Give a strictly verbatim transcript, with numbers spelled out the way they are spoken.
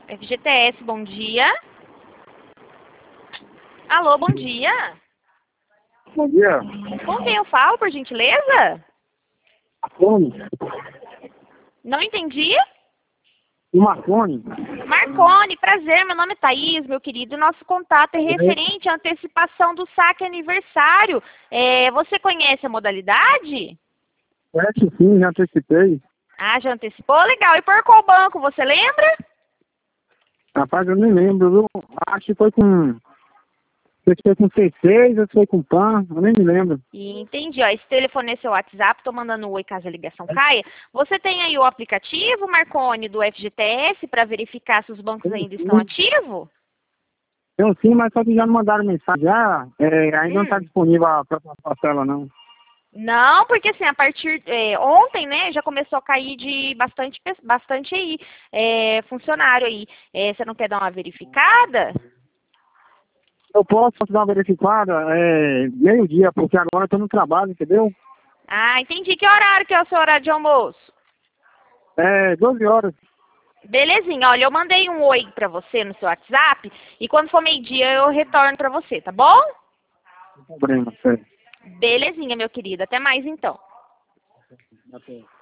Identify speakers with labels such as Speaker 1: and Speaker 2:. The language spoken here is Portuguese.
Speaker 1: F G T S, bom dia. Alô, bom dia.
Speaker 2: Bom dia.
Speaker 1: Com quem eu falo, por gentileza?
Speaker 2: Marconi.
Speaker 1: Não entendi.
Speaker 2: O Marconi.
Speaker 1: Marconi, prazer, meu nome é Thaís, meu querido. Nosso contato é referente à antecipação do saque aniversário. É, você conhece a modalidade?
Speaker 2: Conhece sim, já antecipei.
Speaker 1: Ah, já antecipou? Legal. E por qual banco, você lembra?
Speaker 2: Rapaz, eu nem lembro, viu? Acho que foi com... Sei que foi com C seis, ou foi com PAN, eu nem me lembro.
Speaker 1: E entendi, ó. Esse telefone é seu WhatsApp, tô mandando um oi caso a ligação caia. Você tem aí o aplicativo, Marconi, do F G T S, para verificar se os bancos ainda estão ativos?
Speaker 2: Tem sim, mas só que já me mandaram mensagem. Já, é, ainda não está
Speaker 1: Hum.
Speaker 2: disponível a próxima parcela, não.
Speaker 1: Não, porque assim, a partir é, ontem, né, já começou a cair de bastante, pe- bastante aí, é, funcionário aí. É, você não quer dar uma verificada?
Speaker 2: Eu posso dar uma verificada é, meio-dia, porque agora eu estou no trabalho, entendeu?
Speaker 1: Ah, entendi. Que horário que é o seu horário de almoço?
Speaker 2: É, doze horas.
Speaker 1: Belezinha, olha, eu mandei um oi pra você no seu WhatsApp e quando for meio-dia eu retorno pra você, tá bom?
Speaker 2: Não tem problema, sério.
Speaker 1: Belezinha, meu querido. Até mais então.
Speaker 2: Até.